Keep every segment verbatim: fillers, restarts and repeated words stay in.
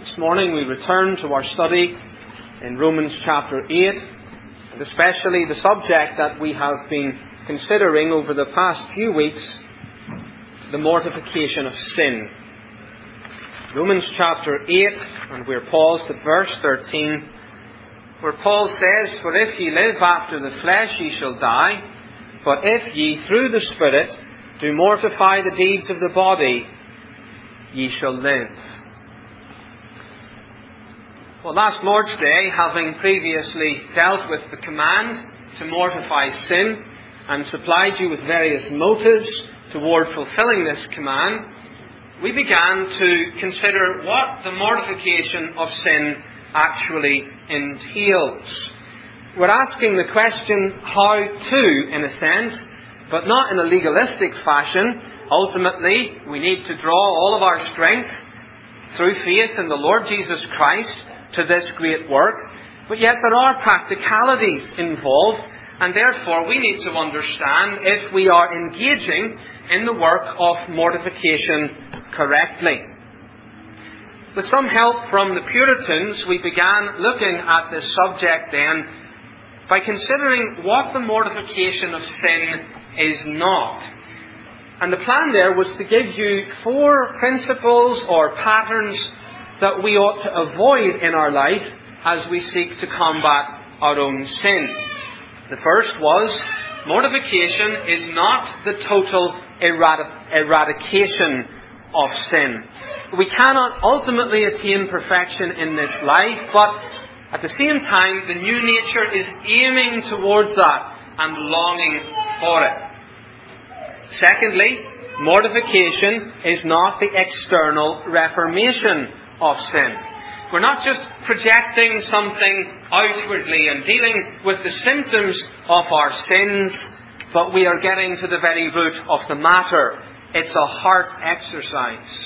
This morning we return to our study in Romans chapter eight, and especially the subject that we have been considering over the past few weeks, the mortification of sin. Romans chapter eight, and we're paused at verse thirteen, where Paul says, "For if ye live after the flesh, ye shall die. But if ye through the Spirit do mortify the deeds of the body, ye shall live." Well, last Lord's Day, having previously dealt with the command to mortify sin and supplied you with various motives toward fulfilling this command, we began to consider what the mortification of sin actually entails. We're asking the question, how to, in a sense, but not in a legalistic fashion. Ultimately, we need to draw all of our strength through faith in the Lord Jesus Christ to this great work. But yet there are practicalities involved, and therefore we need to understand if we are engaging in the work of mortification correctly. With some help from the Puritans, we began looking at this subject then by considering what the mortification of sin is not. And the plan there was to give you four principles or patterns that we ought to avoid in our life as we seek to combat our own sin. The first was, mortification is not the total eradi- eradication of sin. We cannot ultimately attain perfection in this life, but at the same time, the new nature is aiming towards that and longing for it. Secondly, mortification is not the external reformation of sin. We're not just projecting something outwardly and dealing with the symptoms of our sins, but we are getting to the very root of the matter. It's a heart exercise.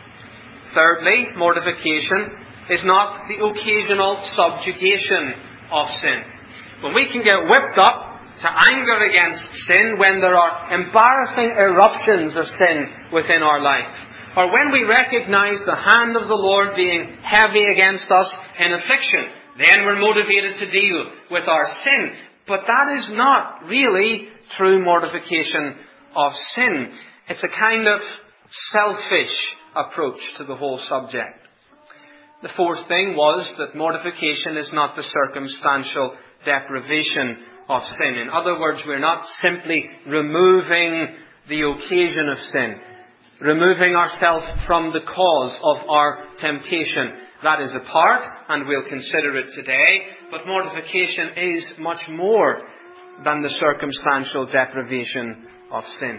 Thirdly, mortification is not the occasional subjugation of sin. When we can get whipped up to anger against sin when there are embarrassing eruptions of sin within our life, or when we recognize the hand of the Lord being heavy against us in affliction, then we're motivated to deal with our sin. But that is not really true mortification of sin. It's a kind of selfish approach to the whole subject. The fourth thing was that mortification is not the circumstantial deprivation of sin. In other words, we're not simply removing the occasion of sin, removing ourselves from the cause of our temptation. That is a part, and we'll consider it today. But mortification is much more than the circumstantial deprivation of sin.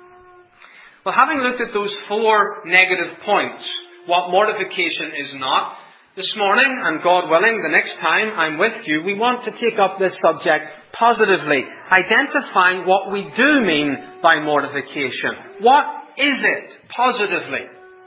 Well, having looked at those four negative points, what mortification is not, this morning, and God willing, the next time I'm with you, we want to take up this subject positively, identifying what we do mean by mortification. What is it, positively?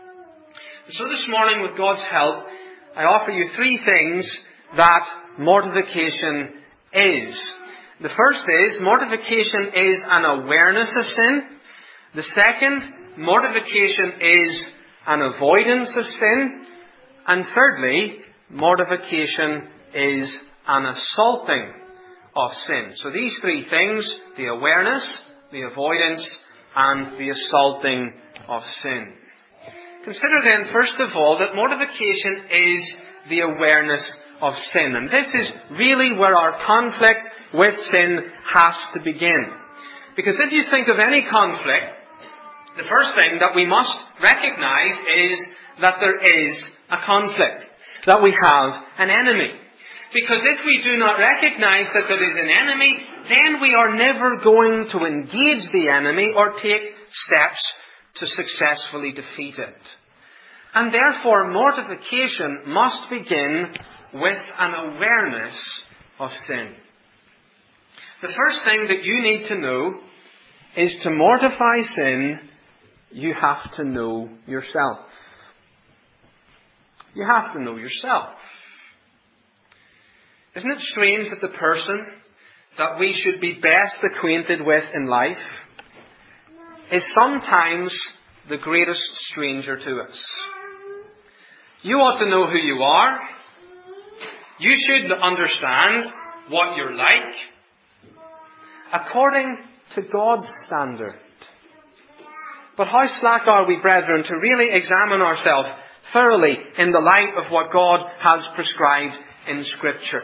So this morning, with God's help, I offer you three things that mortification is. The first is, mortification is an awareness of sin. The second, mortification is an avoidance of sin. And thirdly, mortification is an assaulting of sin. So these three things, the awareness, the avoidance, and the assaulting of sin. Consider then, first of all, that mortification is the awareness of sin. And this is really where our conflict with sin has to begin. Because if you think of any conflict, the first thing that we must recognize is that there is a conflict, that we have an enemy. Because if we do not recognize that there is an enemy, then we are never going to engage the enemy or take steps to successfully defeat it. And therefore, mortification must begin with an awareness of sin. The first thing that you need to know is to mortify sin, you have to know yourself. You have to know yourself. Isn't it strange that the person that we should be best acquainted with in life is sometimes the greatest stranger to us? You ought to know who you are. You should understand what you're like according to God's standard. But how slack are we, brethren, to really examine ourselves thoroughly in the light of what God has prescribed in Scripture.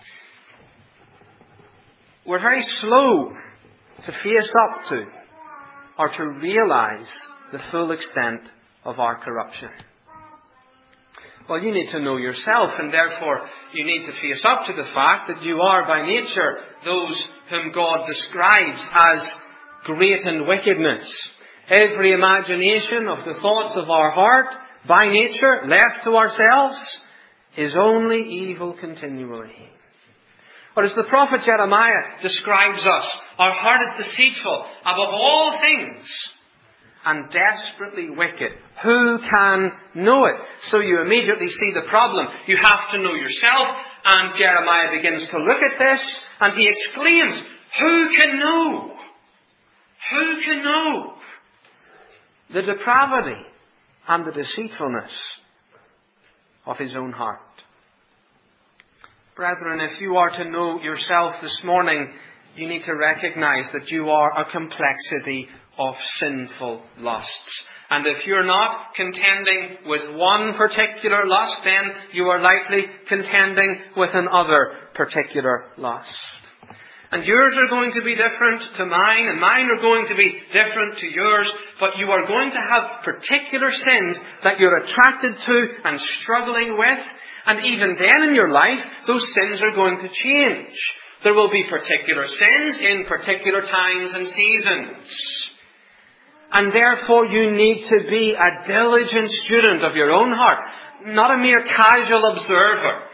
We're very slow to face up to or to realize the full extent of our corruption. Well, you need to know yourself, and therefore you need to face up to the fact that you are by nature those whom God describes as great in wickedness. Every imagination of the thoughts of our heart, by nature, left to ourselves, is only evil continually. But as the prophet Jeremiah describes us, our heart is deceitful above all things and desperately wicked. Who can know it? So you immediately see the problem. You have to know yourself. And Jeremiah begins to look at this and he exclaims, who can know? Who can know the depravity and the deceitfulness of his own heart? Brethren, if you are to know yourself this morning, you need to recognize that you are a complexity of sinful lusts. And if you're not contending with one particular lust, then you are likely contending with another particular lust. And yours are going to be different to mine, and mine are going to be different to yours, but you are going to have particular sins that you're attracted to and struggling with, and even then in your life, those sins are going to change. There will be particular sins in particular times and seasons. And therefore you need to be a diligent student of your own heart, not a mere casual observer.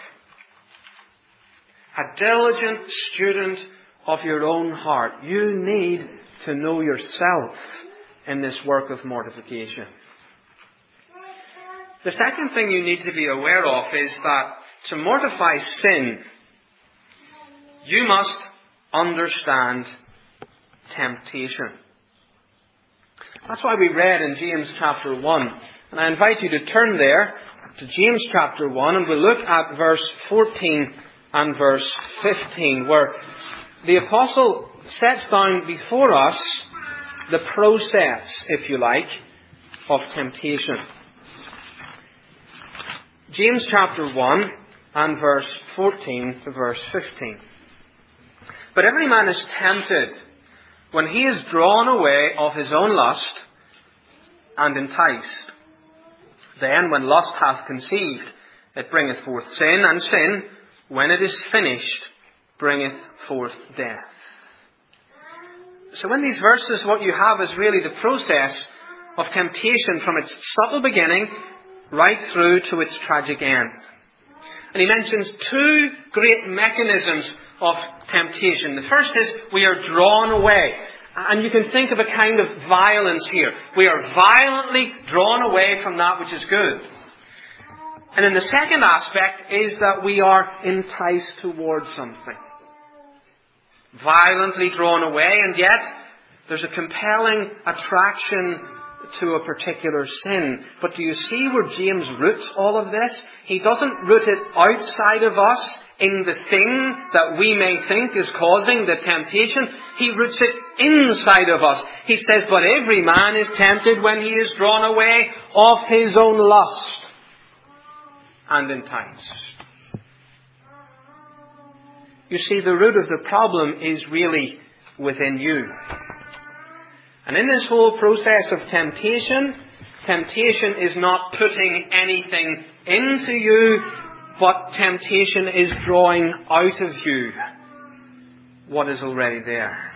A diligent student of your own heart. You need to know yourself in this work of mortification. The second thing you need to be aware of is that to mortify sin, you must understand temptation. That's why we read in James chapter one. And I invite you to turn there to James chapter one, and we'll look at verse fourteen and verse fifteen, where the apostle sets down before us the process, if you like, of temptation. James chapter one and verse fourteen to verse fifteen. But every man is tempted when he is drawn away of his own lust and enticed. Then when lust hath conceived, it bringeth forth sin, and sin, when it is finished, bringeth forth death. So in these verses, what you have is really the process of temptation from its subtle beginning right through to its tragic end. And he mentions two great mechanisms of temptation. The first is we are drawn away. And you can think of a kind of violence here. We are violently drawn away from that which is good. And then the second aspect is that we are enticed towards something. Violently drawn away, and yet there's a compelling attraction to a particular sin. But do you see where James roots all of this? He doesn't root it outside of us in the thing that we may think is causing the temptation. He roots it inside of us. He says, but every man is tempted when he is drawn away of his own lust and enticed. You see, the root of the problem is really within you. And in this whole process of temptation, temptation is not putting anything into you, but temptation is drawing out of you what is already there.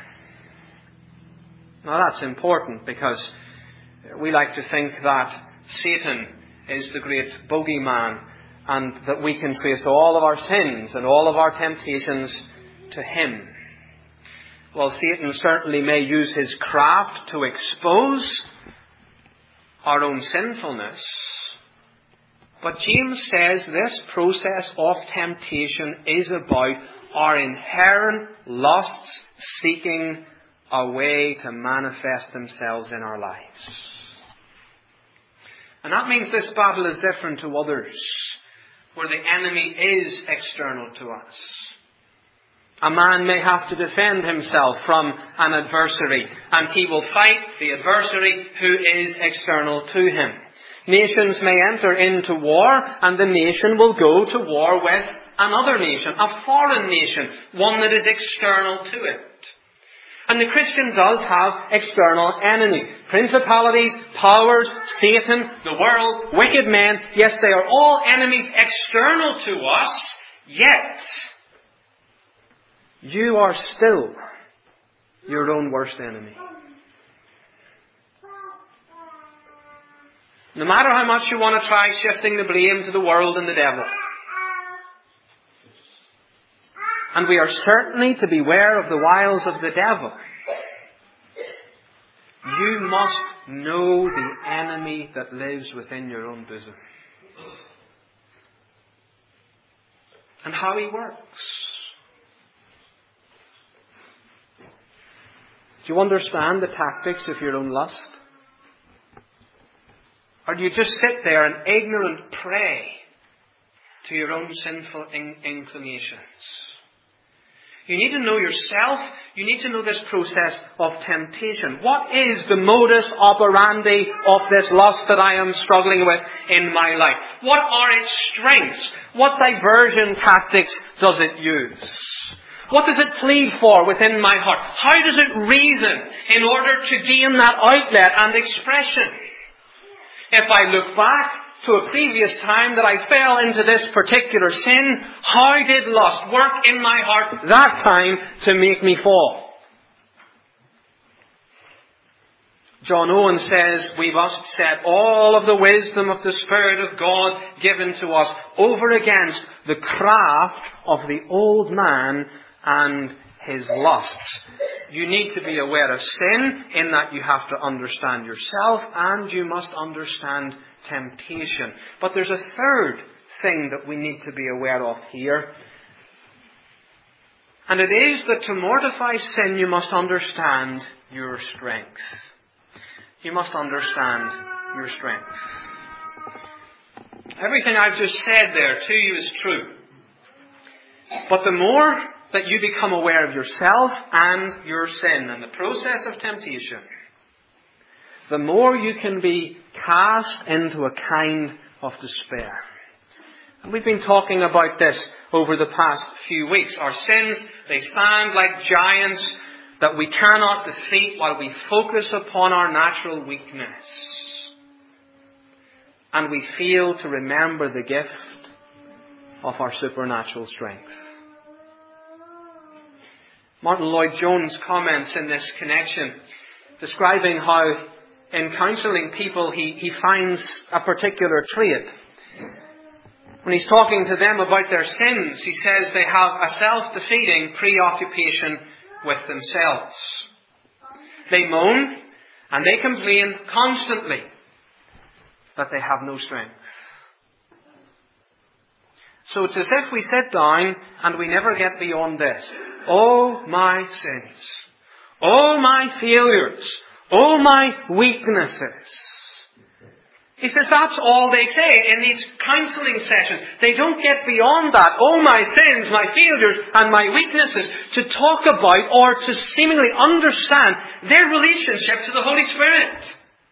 Now that's important because we like to think that Satan is the great bogeyman and that we can trace all of our sins and all of our temptations to him. Well, Satan certainly may use his craft to expose our own sinfulness. But James says this process of temptation is about our inherent lusts seeking a way to manifest themselves in our lives. And that means this battle is different to others, where the enemy is external to us. A man may have to defend himself from an adversary, and he will fight the adversary who is external to him. Nations may enter into war, and the nation will go to war with another nation, a foreign nation, one that is external to it. And the Christian does have external enemies. Principalities, powers, Satan, the world, wicked men. Yes, they are all enemies external to us, yet you are still your own worst enemy. No matter how much you want to try shifting the blame to the world and the devil. And we are certainly to beware of the wiles of the devil. You must know the enemy that lives within your own bosom. And how he works. Do you understand the tactics of your own lust? Or do you just sit there an ignorant prey to your own sinful in- inclinations? You need to know yourself. You need to know this process of temptation. What is the modus operandi of this lust that I am struggling with in my life? What are its strengths? What diversion tactics does it use? What does it plead for within my heart? How does it reason in order to gain that outlet and expression? If I look back to a previous time that I fell into this particular sin, how did lust work in my heart that time to make me fall? John Owen says we must set all of the wisdom of the Spirit of God given to us over against the craft of the old man and his lusts. You need to be aware of sin in that you have to understand yourself and you must understand temptation. But there's a third thing that we need to be aware of here. And it is that to mortify sin you must understand your strength. You must understand your strength. Everything I've just said there to you is true. But the more that you become aware of yourself and your sin and the process of temptation, the more you can be cast into a kind of despair. And we've been talking about this over the past few weeks. Our sins, they stand like giants that we cannot defeat while we focus upon our natural weakness. And we fail to remember the gift of our supernatural strength. Martin Lloyd-Jones comments in this connection, describing how in counselling people he, he finds a particular trait. When he's talking to them about their sins, he says they have a self-defeating preoccupation with themselves. They moan and they complain constantly that they have no strength. So it's as if we sit down and we never get beyond this. Oh, my sins. Oh, my failures. Oh, my weaknesses. He says that's all they say in these counselling sessions. They don't get beyond that. Oh, my sins, my failures, and my weaknesses, to talk about or to seemingly understand their relationship to the Holy Spirit.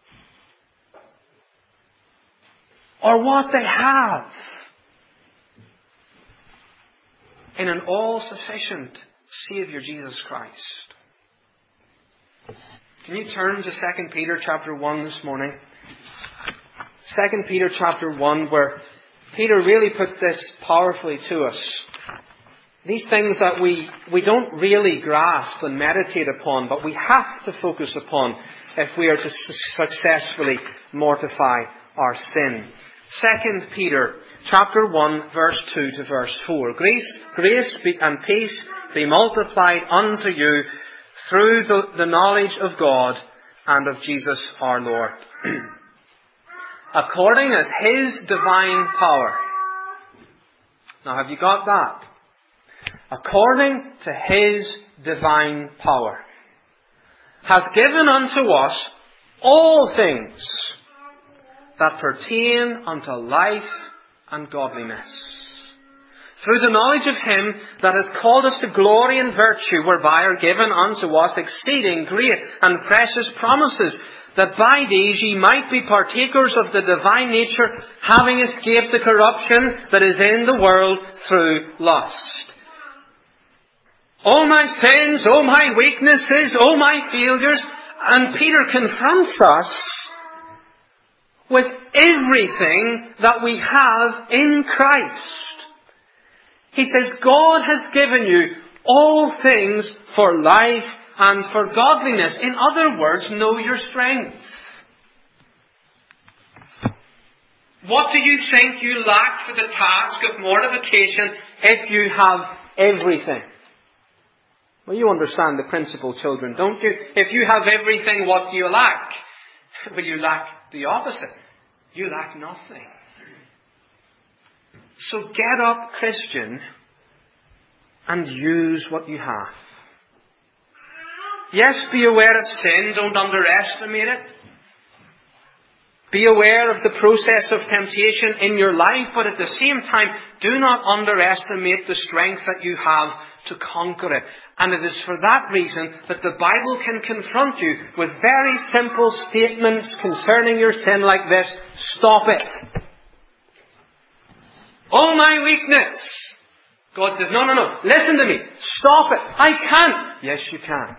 Or what they have in an all-sufficient Saviour, Jesus Christ. Can you turn to Second Peter chapter one this morning? Second Peter chapter one, where Peter really puts this powerfully to us. These things that we, we don't really grasp and meditate upon, but we have to focus upon if we are to successfully mortify our sin. Second Peter chapter one, verse two to verse four. Grace, grace and peace be multiplied unto you through the, the knowledge of God and of Jesus our Lord. According as His divine power. Now have you got that? According to His divine power, hath given unto us all things that pertain unto life and godliness. Through the knowledge of Him that hath called us to glory and virtue, whereby are given unto us exceeding great and precious promises, that by these ye might be partakers of the divine nature, having escaped the corruption that is in the world through lust. All my sins, all my weaknesses, all my failures, and Peter confronts us with everything that we have in Christ. He says, God has given you all things for life and for godliness. In other words, know your strength. What do you think you lack for the task of mortification if you have everything? Well, you understand the principle, children, don't you? If you have everything, what do you lack? Well, you lack the opposite. You lack nothing. So get up, Christian, and use what you have. Yes, be aware of sin. Don't underestimate it. Be aware of the process of temptation in your life, but at the same time, do not underestimate the strength that you have to conquer it. And it is for that reason that the Bible can confront you with very simple statements concerning your sin like this. Stop it. All my weakness. God says, no, no, no. Listen to me. Stop it. I can't. Yes, you can.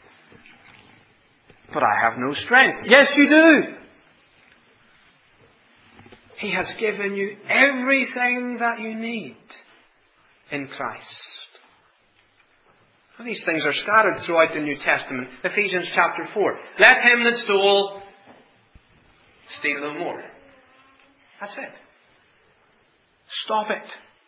But I have no strength. Yes, you do. He has given you everything that you need in Christ. These things are scattered throughout the New Testament. Ephesians chapter four. Let him that stole steal no more. That's it. Stop it.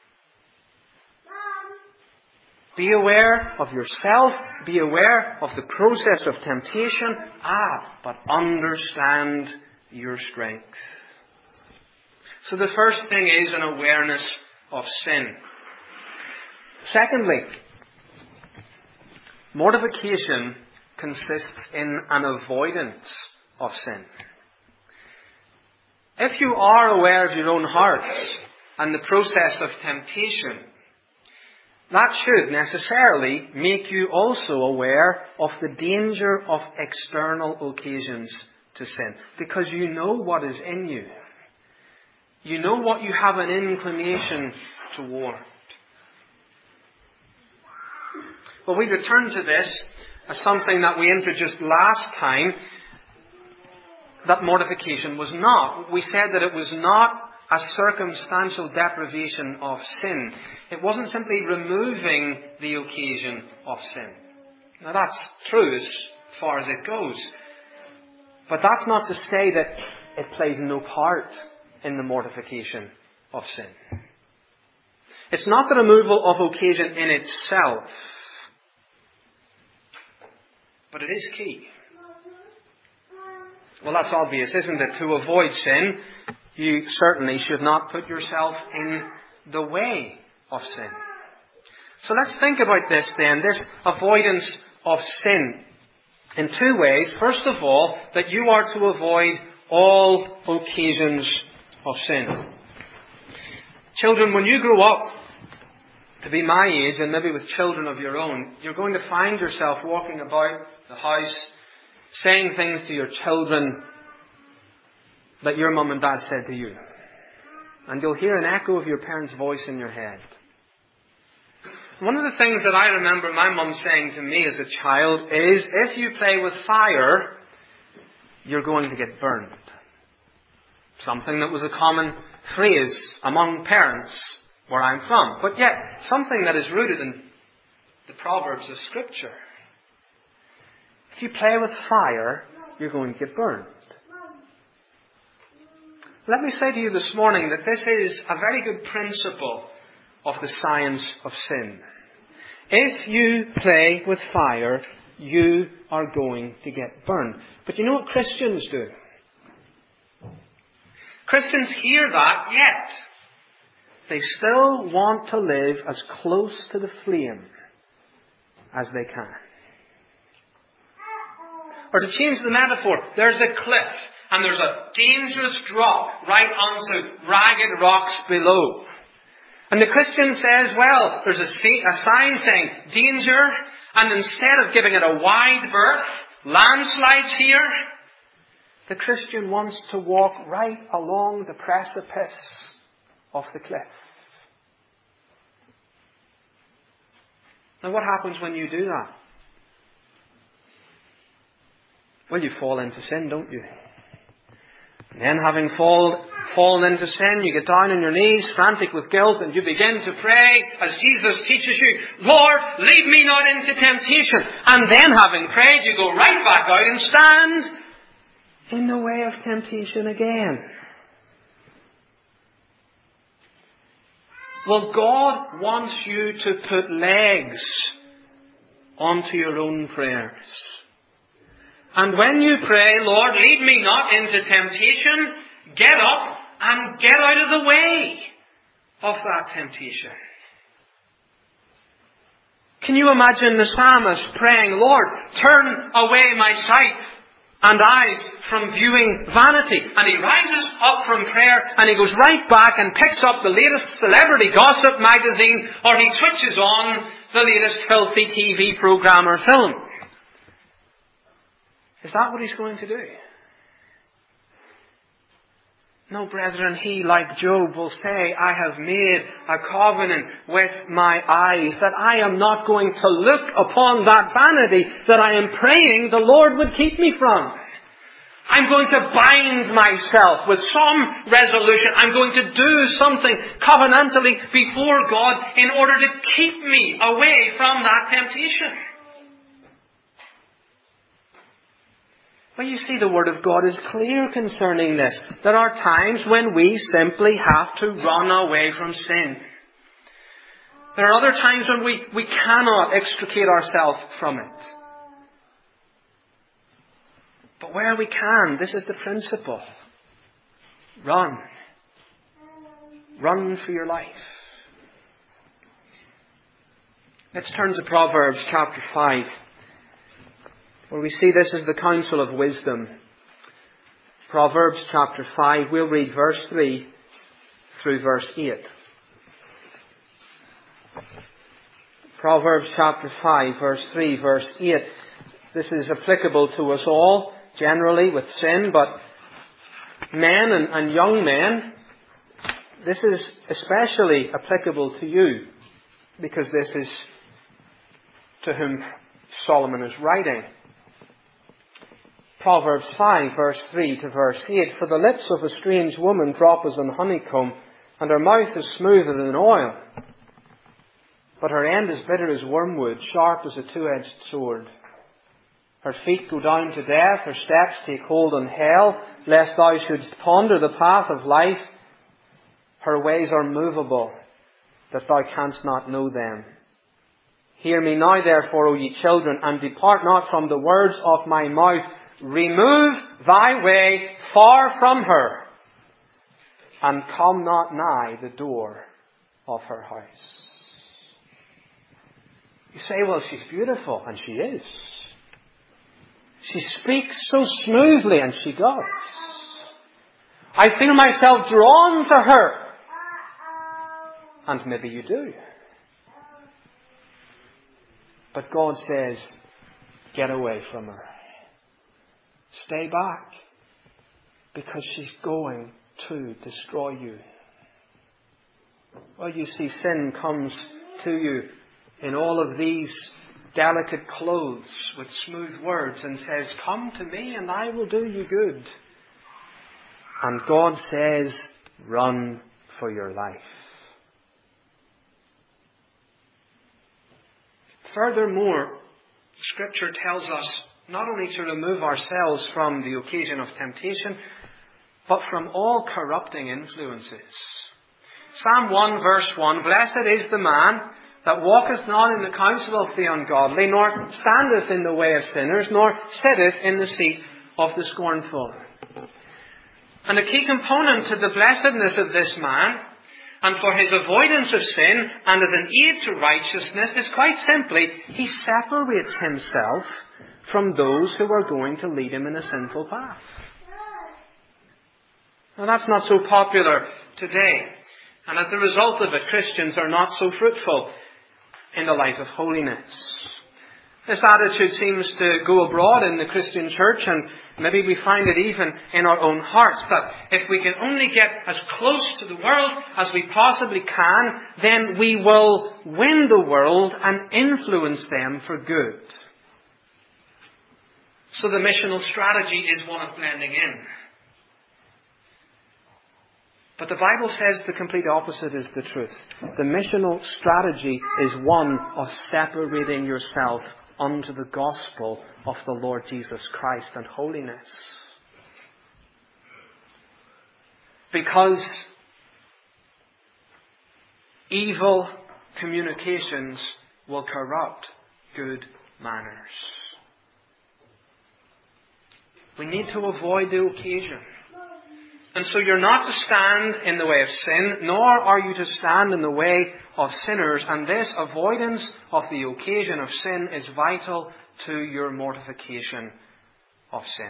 Be aware of yourself. Be aware of the process of temptation. Ah, but understand your strength. So the first thing is an awareness of sin. Secondly, mortification consists in an avoidance of sin. If you are aware of your own hearts and the process of temptation, that should necessarily make you also aware of the danger of external occasions to sin. Because you know what is in you. You know what you have an inclination toward. Well, we return to this as something that we introduced last time, that mortification was not. We said that it was not a circumstantial deprivation of sin. It wasn't simply removing the occasion of sin. Now that's true as far as it goes. But that's not to say that it plays no part in the mortification of sin. It's not the removal of occasion in itself. But it is key. Well, that's obvious, isn't it? To avoid sin, you certainly should not put yourself in the way of sin. So let's think about this then, this avoidance of sin, in two ways. First of all, that you are to avoid all occasions of sin. Children, when you grow up to be my age, and maybe with children of your own, you're going to find yourself walking about the house, saying things to your children that your mum and dad said to you. And you'll hear an echo of your parents' voice in your head. One of the things that I remember my mum saying to me as a child is, if you play with fire, you're going to get burned. Something that was a common phrase among parents where I'm from. But yet, something that is rooted in the Proverbs of Scripture. If you play with fire, you're going to get burned. Let me say to you this morning that this is a very good principle of the science of sin. If you play with fire, you are going to get burned. But you know what Christians do? Christians hear that, yet they still want to live as close to the flame as they can. Or to change the metaphor, there's a cliff, and there's a dangerous drop right onto ragged rocks below. And the Christian says, well, there's a sign saying danger, and instead of giving it a wide berth, landslides here, the Christian wants to walk right along the precipice of the cliff. Now what happens when you do that? Well, you fall into sin, don't you? And then having fall, fallen into sin, you get down on your knees, frantic with guilt, and you begin to pray as Jesus teaches you, Lord, lead me not into temptation. And then having prayed, you go right back out and stand in the way of temptation again. Well, God wants you to put legs onto your own prayers. And when you pray, Lord, lead me not into temptation, get up and get out of the way of that temptation. Can you imagine the psalmist praying, Lord, turn away my sight and eyes from viewing vanity. And he rises up from prayer and he goes right back and picks up the latest celebrity gossip magazine, or he switches on the latest filthy T V program or film. Is that what he's going to do? No, brethren, he, like Job, will say, I have made a covenant with my eyes that I am not going to look upon that vanity that I am praying the Lord would keep me from. I'm going to bind myself with some resolution. I'm going to do something covenantally before God in order to keep me away from that temptation. Well, you see, the Word of God is clear concerning this. There are times when we simply have to run away from sin. There are other times when we, we cannot extricate ourselves from it. But where we can, this is the principle. Run. Run for your life. Let's turn to Proverbs chapter five. Where we see this is the counsel of wisdom. Proverbs chapter five, we'll read verse three through verse eight. Proverbs chapter five, verse three, verse eight. This is applicable to us all, generally with sin, but men and, and young men, this is especially applicable to you, because this is to whom Solomon is writing. Proverbs five, verse three to verse eight. For the lips of a strange woman drop as an honeycomb, and her mouth is smoother than oil. But her end is bitter as wormwood, sharp as a two-edged sword. Her feet go down to death, her steps take hold on hell, lest thou shouldst ponder the path of life. Her ways are movable, that thou canst not know them. Hear me now, therefore, O ye children, and depart not from the words of my mouth. Remove thy way far from her, and come not nigh the door of her house. You say, well, she's beautiful, and she is. She speaks so smoothly, and she does. I feel myself drawn to her. And maybe you do. But God says, get away from her. Stay back, because she's going to destroy you. Well, you see, sin comes to you in all of these delicate clothes with smooth words and says, come to me and I will do you good. And God says, run for your life. Furthermore, Scripture tells us not only to remove ourselves from the occasion of temptation, but from all corrupting influences. Psalm one verse one, blessed is the man that walketh not in the counsel of the ungodly, nor standeth in the way of sinners, nor sitteth in the seat of the scornful. And a key component to the blessedness of this man, and for his avoidance of sin, and as an aid to righteousness, is quite simply, he separates himself from those who are going to lead him in a sinful path. Now that's not so popular today. And as a result of it, Christians are not so fruitful in the life of holiness. This attitude seems to go abroad in the Christian church, and maybe we find it even in our own hearts, that if we can only get as close to the world as we possibly can, then we will win the world and influence them for good. So the missional strategy is one of blending in. But the Bible says the complete opposite is the truth. The missional strategy is one of separating yourself unto the gospel of the Lord Jesus Christ and holiness. Because evil communications will corrupt good manners. We need to avoid the occasion. And so you're not to stand in the way of sin, nor are you to stand in the way of sinners. And this avoidance of the occasion of sin is vital to your mortification of sin.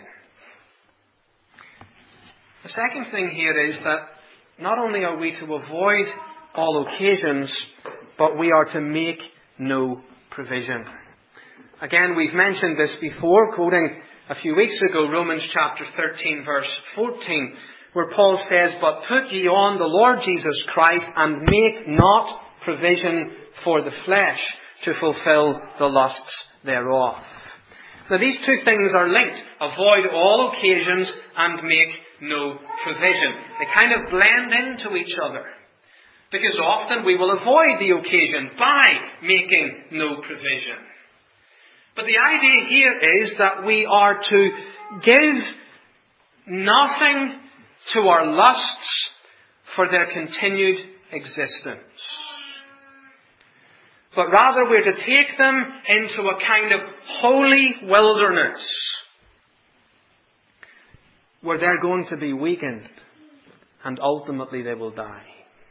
The second thing here is that not only are we to avoid all occasions, but we are to make no provision. Again, we've mentioned this before, quoting a few weeks ago, Romans chapter thirteen, verse fourteen, where Paul says, "But put ye on the Lord Jesus Christ, and make not provision for the flesh to fulfill the lusts thereof." Now these two things are linked. Avoid all occasions and make no provision. They kind of blend into each other. Because often we will avoid the occasion by making no provision. But the idea here is that we are to give nothing to our lusts for their continued existence. But rather we're to take them into a kind of holy wilderness where they're going to be weakened and ultimately they will die.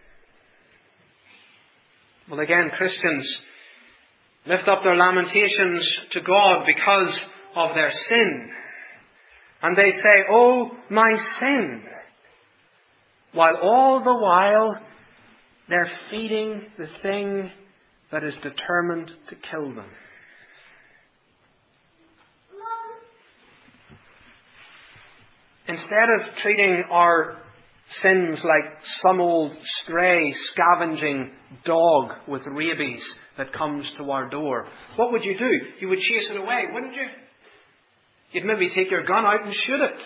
Well, again, Christians lift up their lamentations to God because of their sin. And they say, "Oh, my sin," while all the while they're feeding the thing that is determined to kill them. Instead of treating our sins like some old stray scavenging dog with rabies that comes to our door, what would you do? You would chase it away, wouldn't you? You'd maybe take your gun out and shoot it.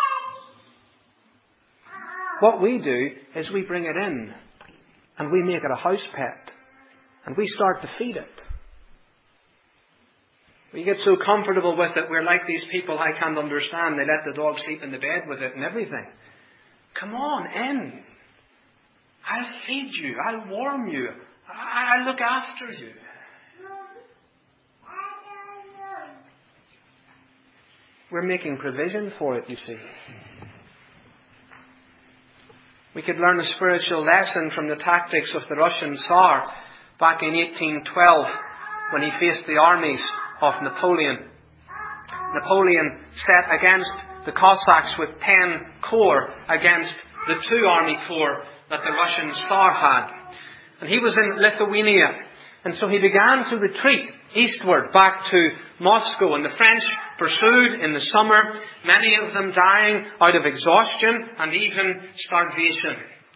What we do is we bring it in and we make it a house pet and we start to feed it. We get so comfortable with it, we're like these people I can't understand. They let the dog sleep in the bed with it and everything. Come on, in. I'll feed you. I'll warm you. I'll look after you. We're making provision for it, you see. We could learn a spiritual lesson from the tactics of the Russian Tsar back in eighteen twelve when he faced the armies of Napoleon. Napoleon set against the Cossacks with ten corps against the two army corps that the Russian Tsar had. And he was in Lithuania. And so he began to retreat eastward back to Moscow. And the French pursued in the summer, many of them dying out of exhaustion and even starvation.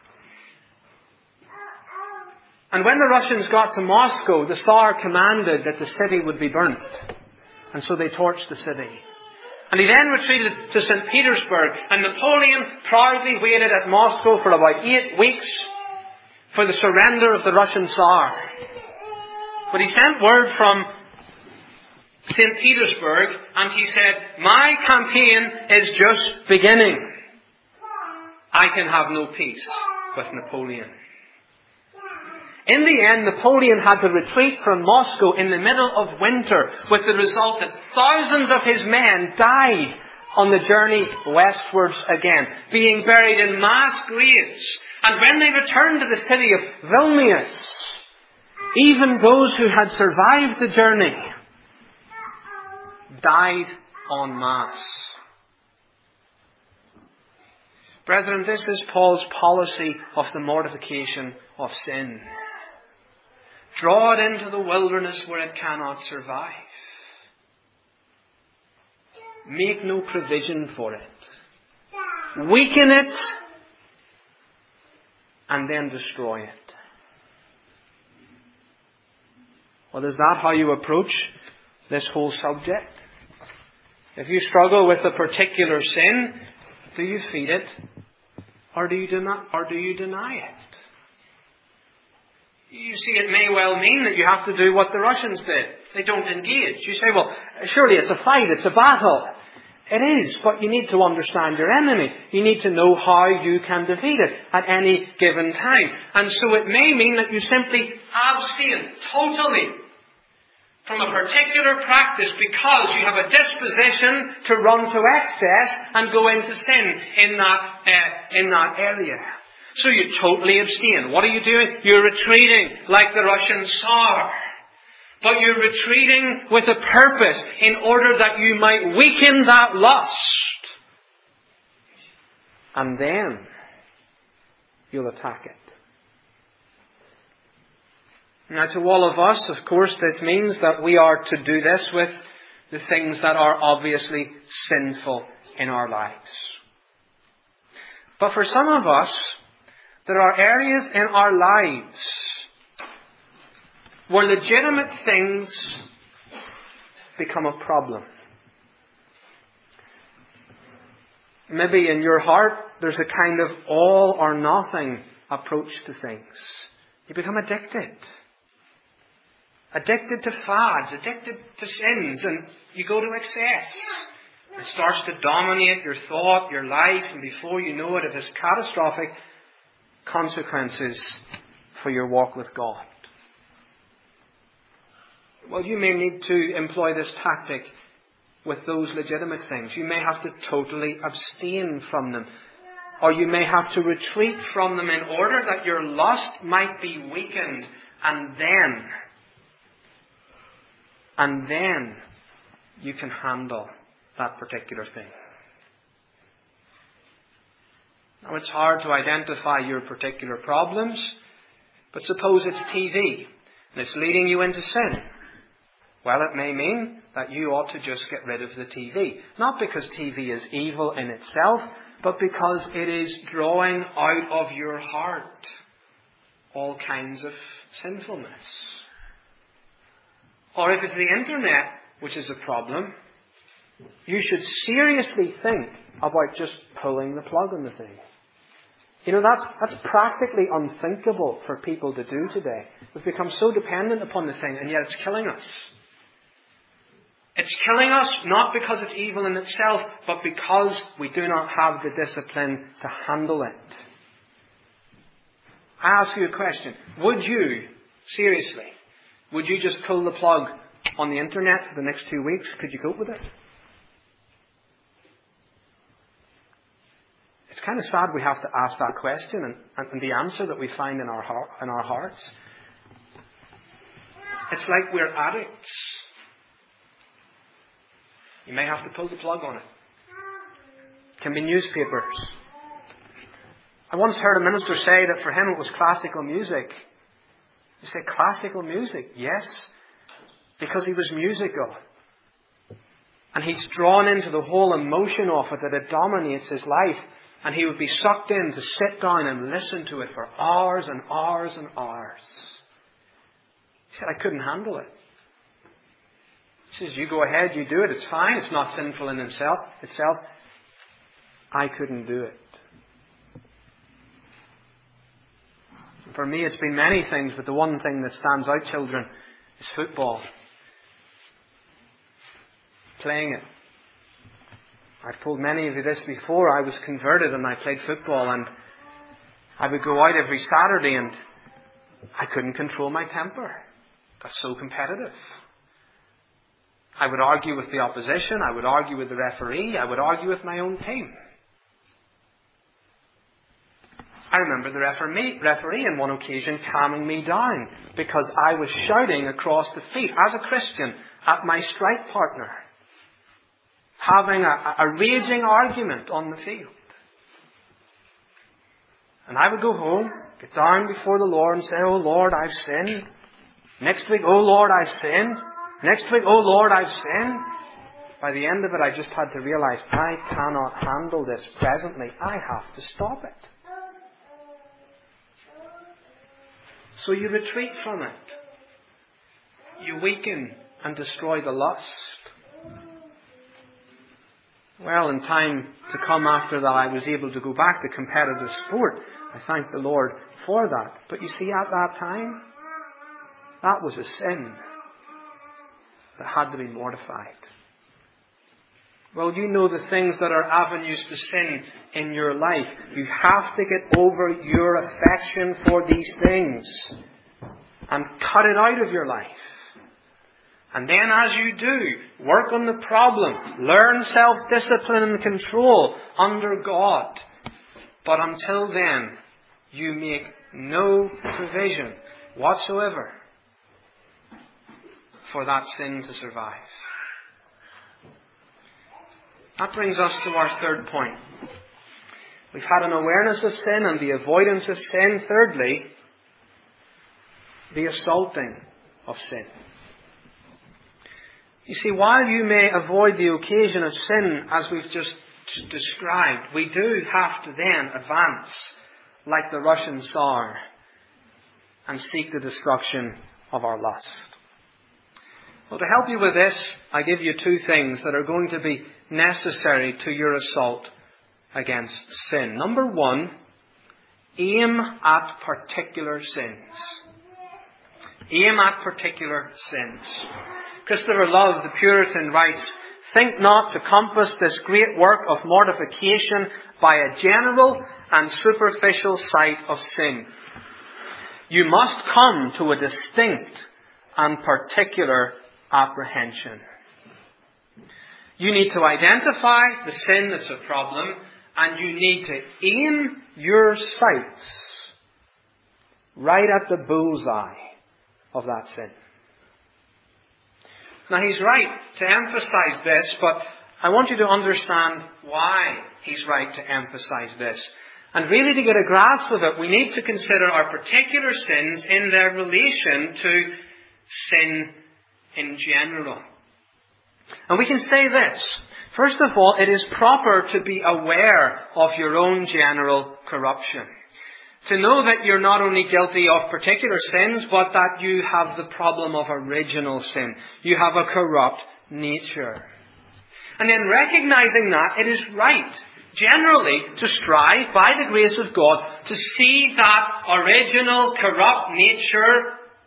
And when the Russians got to Moscow, the Tsar commanded that the city would be burnt. And so they torched the city. And he then retreated to Saint Petersburg. And Napoleon proudly waited at Moscow for about eight weeks for the surrender of the Russian Tsar. But he sent word from Saint Petersburg and he said, "My campaign is just beginning. I can have no peace with Napoleon." In the end, Napoleon had to retreat from Moscow in the middle of winter, with the result that thousands of his men died on the journey westwards again, being buried in mass graves. And when they returned to the city of Vilnius, even those who had survived the journey died en masse. Brethren, this is Paul's policy of the mortification of sin. Draw it into the wilderness where it cannot survive. Make no provision for it. Weaken it and then destroy it. Well, is that how you approach this whole subject? If you struggle with a particular sin, do you feed it or do you deny, or do you deny it? You see, it may well mean that you have to do what the Russians did. They don't engage. You say, well, surely it's a fight, it's a battle. It is, but you need to understand your enemy. You need to know how you can defeat it at any given time. And so it may mean that you simply abstain totally from a particular practice because you have a disposition to run to excess and go into sin in that, uh, in that area. So you totally abstain. What are you doing? You're retreating like the Russian Tsar. But you're retreating with a purpose in order that you might weaken that lust. And then you'll attack it. Now, to all of us, of course, this means that we are to do this with the things that are obviously sinful in our lives. But for some of us, there are areas in our lives where legitimate things become a problem. Maybe in your heart, there's a kind of all or nothing approach to things. You become addicted. Addicted to fads, addicted to sins, and you go to excess. It starts to dominate your thought, your life, and before you know it, it has catastrophic consequences for your walk with God. Well, you may need to employ this tactic with those legitimate things. You may have to totally abstain from them. Or you may have to retreat from them in order that your lust might be weakened. And then, and then you can handle that particular thing. Now, it's hard to identify your particular problems, but suppose it's T V and it's leading you into sin. Well, it may mean that you ought to just get rid of the T V. Not because T V is evil in itself, but because it is drawing out of your heart all kinds of sinfulness. Or if it's the internet which is a problem, you should seriously think about just pulling the plug on the thing. You know, that's, that's practically unthinkable for people to do today. We've become so dependent upon the thing, and yet it's killing us. It's killing us not because it's evil in itself, but because we do not have the discipline to handle it. I ask you a question. Would you, seriously, would you just pull the plug on the internet for the next two weeks? Could you cope with it? It's kind of sad we have to ask that question, and, and the answer that we find in our heart, in our hearts. It's like we're addicts. You may have to pull the plug on it. It can be newspapers. I once heard a minister say that for him it was classical music. You say, classical music? Yes. Because he was musical. And he's drawn into the whole emotion of it, that it dominates his life. And he would be sucked in to sit down and listen to it for hours and hours and hours. He said, I couldn't handle it. He says, you go ahead, you do it, it's fine, it's not sinful in itself. itself. I couldn't do it. For me, it's been many things, but the one thing that stands out, children, is football. Playing it. I've told many of you this before. I was converted and I played football, and I would go out every Saturday and I couldn't control my temper. I got so competitive. I would argue with the opposition. I would argue with the referee. I would argue with my own team. I remember the referee, referee on one occasion calming me down because I was shouting across the field as a Christian at my strike partner, having a, a raging argument on the field. And I would go home, get down before the Lord and say, oh Lord, I've sinned. Next week, oh Lord, I've sinned. Next week, oh Lord, I've sinned. By the end of it, I just had to realize I cannot handle this presently. I have to stop it. So you retreat from it. You weaken and destroy the lust. Well, in time to come after that, I was able to go back to competitive sport. I thank the Lord for that. But you see, at that time, that was a sin that had to be mortified. Well, you know the things that are avenues to sin in your life. You have to get over your affection for these things and cut it out of your life. And then as you do, work on the problem. Learn self-discipline and control under God. But until then, you make no provision whatsoever for that sin to survive. That brings us to our third point. We've had an awareness of sin and the avoidance of sin. Thirdly, the assaulting of sin. You see, while you may avoid the occasion of sin, as we've just described, we do have to then advance like the Russian Tsar and seek the destruction of our lust. Well, to help you with this, I give you two things that are going to be necessary to your assault against sin. Number one, aim at particular sins. Aim at particular sins. Christopher Love, the Puritan, writes, think not to compass this great work of mortification by a general and superficial sight of sin. You must come to a distinct and particular apprehension. You need to identify the sin that's a problem, and you need to aim your sights right at the bullseye of that sin. Now, he's right to emphasize this, but I want you to understand why he's right to emphasize this. And really, to get a grasp of it, we need to consider our particular sins in their relation to sin in general. And we can say this. First of all, it is proper to be aware of your own general corruption. To know that you're not only guilty of particular sins, but that you have the problem of original sin. You have a corrupt nature. And then recognizing that, it is right, generally, to strive, by the grace of God, to see that original corrupt nature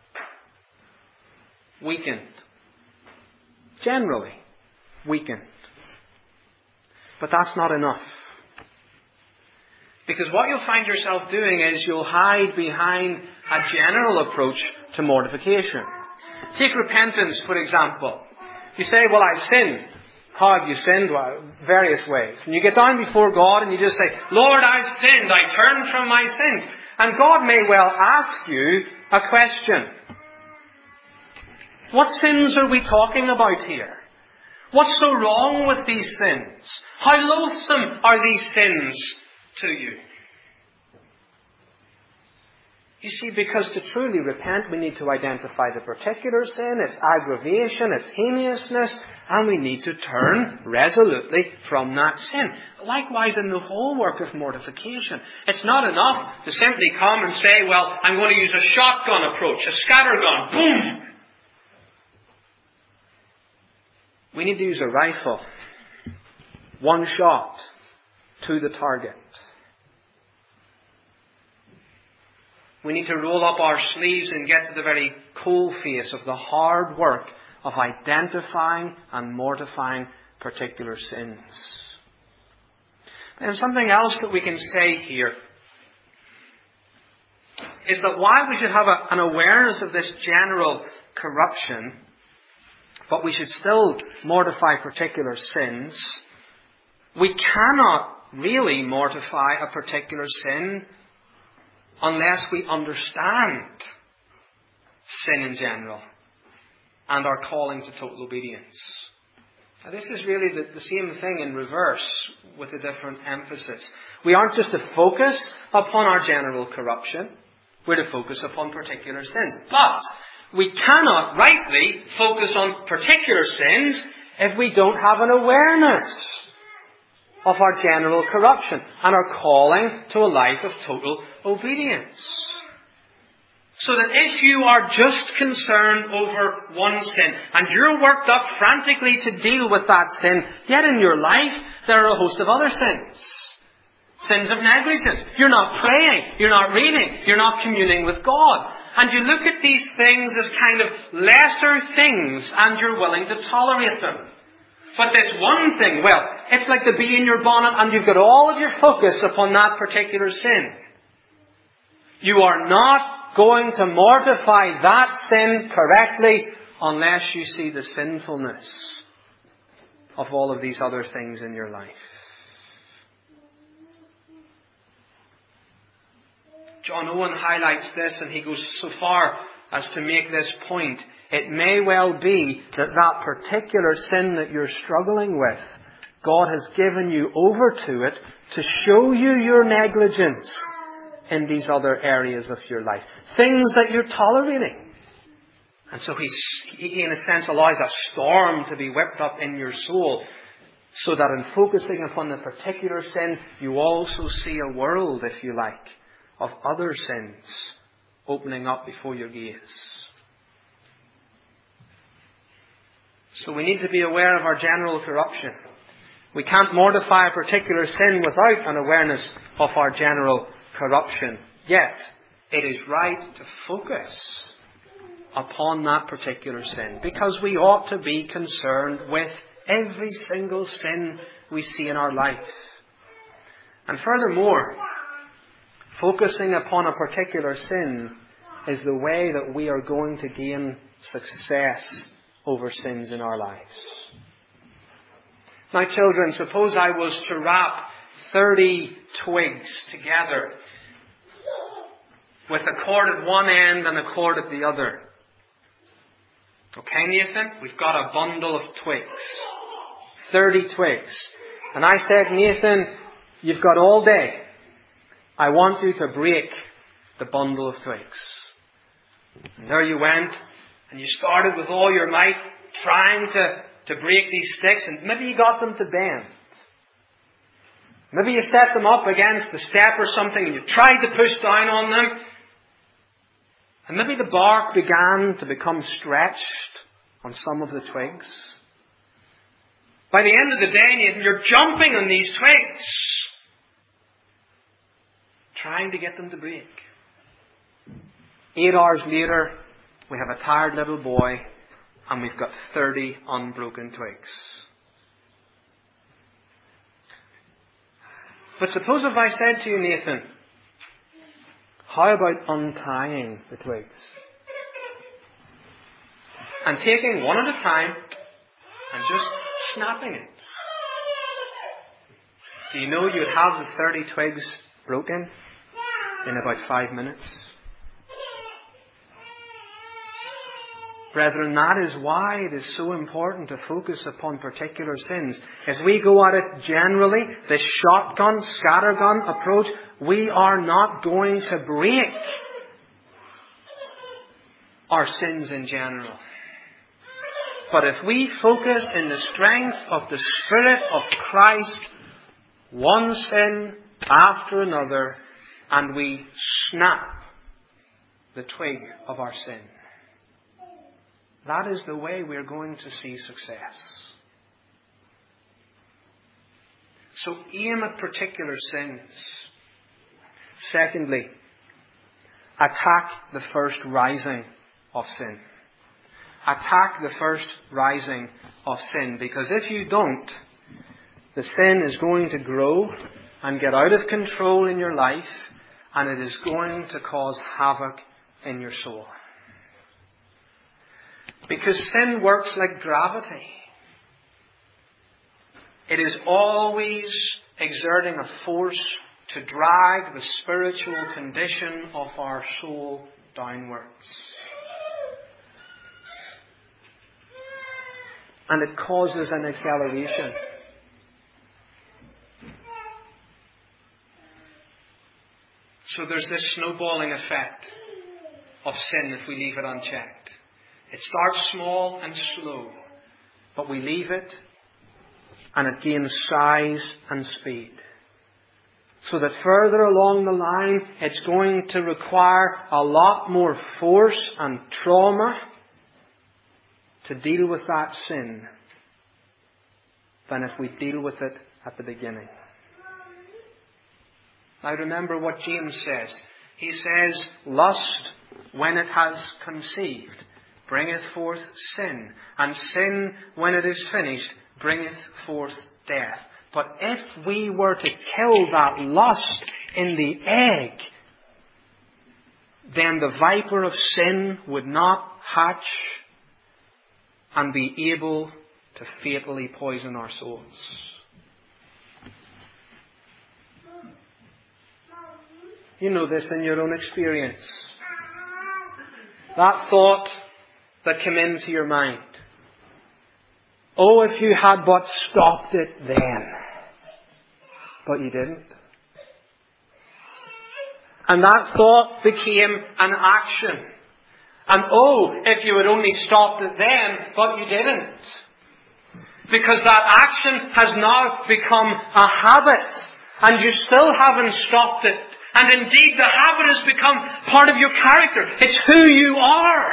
weakened. Generally weakened. But that's not enough. Because what you'll find yourself doing is you'll hide behind a general approach to mortification. Take repentance, for example. You say, well, I've sinned. How have you sinned? Well, various ways. And you get down before God and you just say, Lord, I've sinned. I turn from my sins. And God may well ask you a question. What sins are we talking about here? What's so wrong with these sins? How loathsome are these sins to you? You see, because to truly repent, we need to identify the particular sin, its aggravation, its heinousness, and we need to turn resolutely from that sin. Likewise, in the whole work of mortification, it's not enough to simply come and say, well, I'm going to use a shotgun approach, a scattergun, boom! We need to use a rifle. One shot to the target. We need to roll up our sleeves and get to the very coal face of the hard work of identifying and mortifying particular sins. And something else that we can say here is that while we should have a, an awareness of this general corruption, but we should still mortify particular sins, we cannot really mortify a particular sin unless we understand sin in general and our calling to total obedience. Now, this is really the, the same thing in reverse with a different emphasis. We aren't just to focus upon our general corruption. We're to focus upon particular sins. But we cannot rightly focus on particular sins if we don't have an awareness of our general corruption and our calling to a life of total obedience. So that if you are just concerned over one sin and you're worked up frantically to deal with that sin, yet in your life there are a host of other sins. Sins of negligence. You're not praying. You're not reading. You're not communing with God. And you look at these things as kind of lesser things and you're willing to tolerate them. But this one thing, well, it's like the bee in your bonnet and you've got all of your focus upon that particular sin. You are not going to mortify that sin correctly unless you see the sinfulness of all of these other things in your life. John Owen highlights this, and he goes so far as to make this point. It may well be that that particular sin that you're struggling with, God has given you over to it to show you your negligence in these other areas of your life. Things that you're tolerating. And so he's, he in a sense allows a storm to be whipped up in your soul, so that in focusing upon the particular sin, you also see a world, if you like, of other sins opening up before your gaze. So we need to be aware of our general corruption. We can't mortify a particular sin without an awareness of our general corruption. Yet, it is right to focus upon that particular sin, because we ought to be concerned with every single sin we see in our life. And furthermore, focusing upon a particular sin is the way that we are going to gain success over sins in our lives. Now, children, suppose I was to wrap thirty twigs together with a cord at one end and a cord at the other. Okay, Nathan? We've got a bundle of twigs. thirty twigs. And I said, Nathan, you've got all day. I want you to break the bundle of twigs. And there you went, and you started with all your might, trying to, to break these sticks, and maybe you got them to bend. Maybe you set them up against the step or something, and you tried to push down on them. And maybe the bark began to become stretched on some of the twigs. By the end of the day, Nathan, you're jumping on these twigs, trying to get them to break. Eight hours later, we have a tired little boy, and we've got thirty unbroken twigs. But suppose if I said to you, Nathan, how about untying the twigs? And taking one at a time and just snapping it. Do you know you'd have the thirty twigs broken in about five minutes? Brethren, that is why it is so important to focus upon particular sins. As we go at it generally, this shotgun, scattergun approach, we are not going to break our sins in general. But if we focus in the strength of the Spirit of Christ, one sin after another, and we snap the twig of our sin, that is the way we're going to see success. So aim at particular sins. Secondly, attack the first rising of sin. Attack the first rising of sin. Because if you don't, the sin is going to grow and get out of control in your life, and it is going to cause havoc in your soul. Because sin works like gravity. It is always exerting a force to drag the spiritual condition of our soul downwards. And it causes an acceleration. So there's this snowballing effect of sin if we leave it unchecked. It starts small and slow, but we leave it and it gains size and speed. So that further along the line, it's going to require a lot more force and trauma to deal with that sin than if we deal with it at the beginning. Now remember what James says. He says, lust, when it has conceived, bringeth forth sin. And sin, when it is finished, bringeth forth death. But if we were to kill that lust in the egg, then the viper of sin would not hatch and be able to fatally poison our souls. You know this in your own experience. That thought that came into your mind. Oh, if you had but stopped it then. But you didn't. And that thought became an action. And oh, if you had only stopped it then, but you didn't. Because that action has now become a habit. And you still haven't stopped it. And indeed, the habit has become part of your character. It's who you are.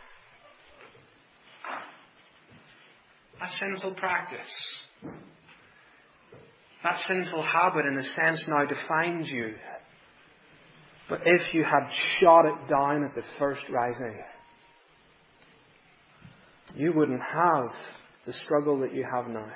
A sinful practice. That sinful habit, in a sense, now defines you. But if you had shot it down at the first rising, you wouldn't have the struggle that you have now.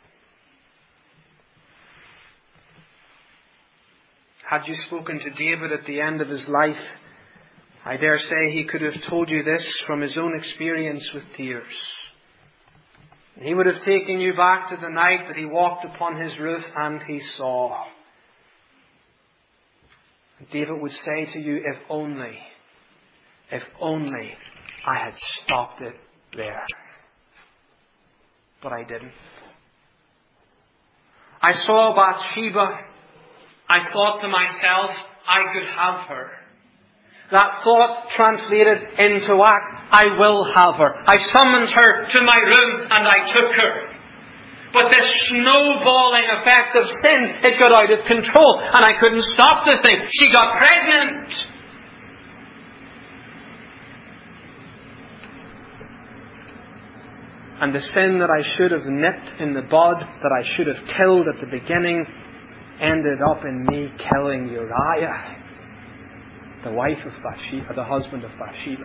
Had you spoken to David at the end of his life, I dare say he could have told you this from his own experience with tears. He would have taken you back to the night that he walked upon his roof and he saw. David would say to you, if only, if only I had stopped it there. But I didn't. I saw Bathsheba. I thought to myself, I could have her. That thought translated into act, I will have her. I summoned her to my room and I took her. But this snowballing effect of sin, it got out of control and I couldn't stop the thing. She got pregnant. And the sin that I should have nipped in the bud, that I should have killed at the beginning, ended up in me killing Uriah, the wife of Bathsheba, the husband of Bathsheba.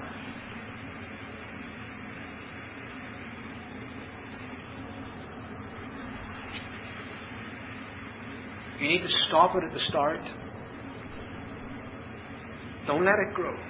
You need to stop it at the start. Don't let it grow.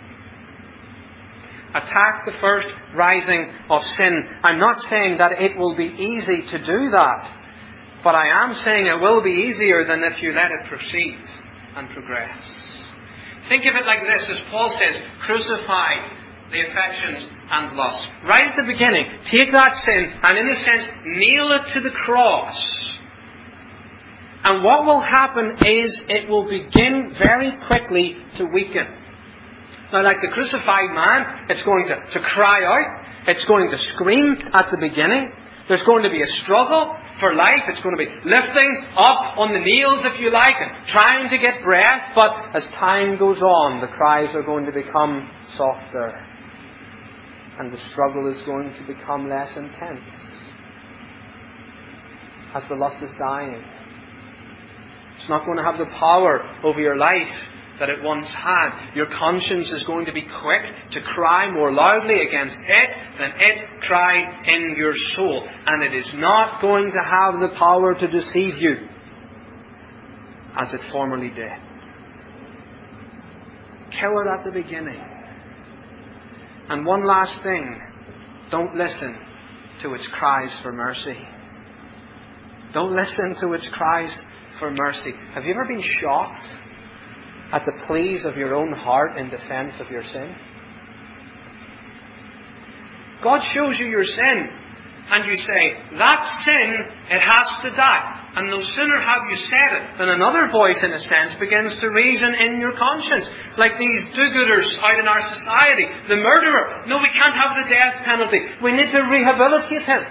Attack the first rising of sin. I'm not saying that it will be easy to do that. But I am saying it will be easier than if you let it proceed and progress. Think of it like this, as Paul says, crucify the affections and lust. Right at the beginning, take that sin and in a sense, nail it to the cross. And what will happen is it will begin very quickly to weaken. Now, like the crucified man, it's going to, to cry out. It's going to scream at the beginning. There's going to be a struggle for life. It's going to be lifting up on the nails, if you like, and trying to get breath. But as time goes on, the cries are going to become softer. And the struggle is going to become less intense. As the lust is dying. It's not going to have the power over your life that it once had. Your conscience is going to be quick to cry more loudly against it than it cried in your soul. And it is not going to have the power to deceive you as it formerly did. Kill it at the beginning. And one last thing. Don't listen to its cries for mercy. Don't listen to its cries for mercy. Have you ever been shocked at the pleas of your own heart in defense of your sin? God shows you your sin and you say, that sin, it has to die. And no sooner have you said it than another voice, in a sense, begins to reason in your conscience. Like these do-gooders out in our society. The murderer. No, we can't have the death penalty. We need to rehabilitate him.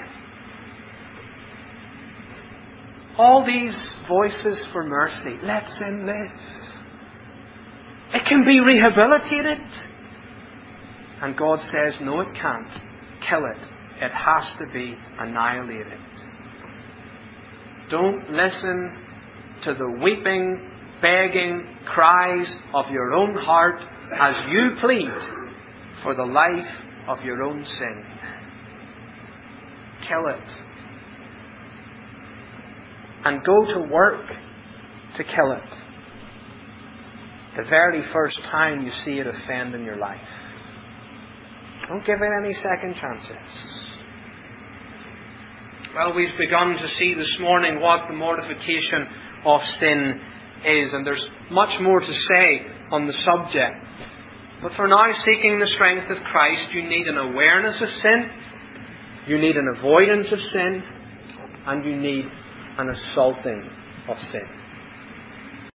All these voices for mercy. Let sin live. It can be rehabilitated. And God says, no, it can't. Kill it. It has to be annihilated. Don't listen to the weeping, begging cries of your own heart as you plead for the life of your own sin. Kill it. And go to work to kill it. The very first time you see it offend in your life. Don't give it any second chances. Well, we've begun to see this morning what the mortification of sin is, and there's much more to say on the subject. But for now, seeking the strength of Christ, you need an awareness of sin, you need an avoidance of sin, and you need an assaulting of sin.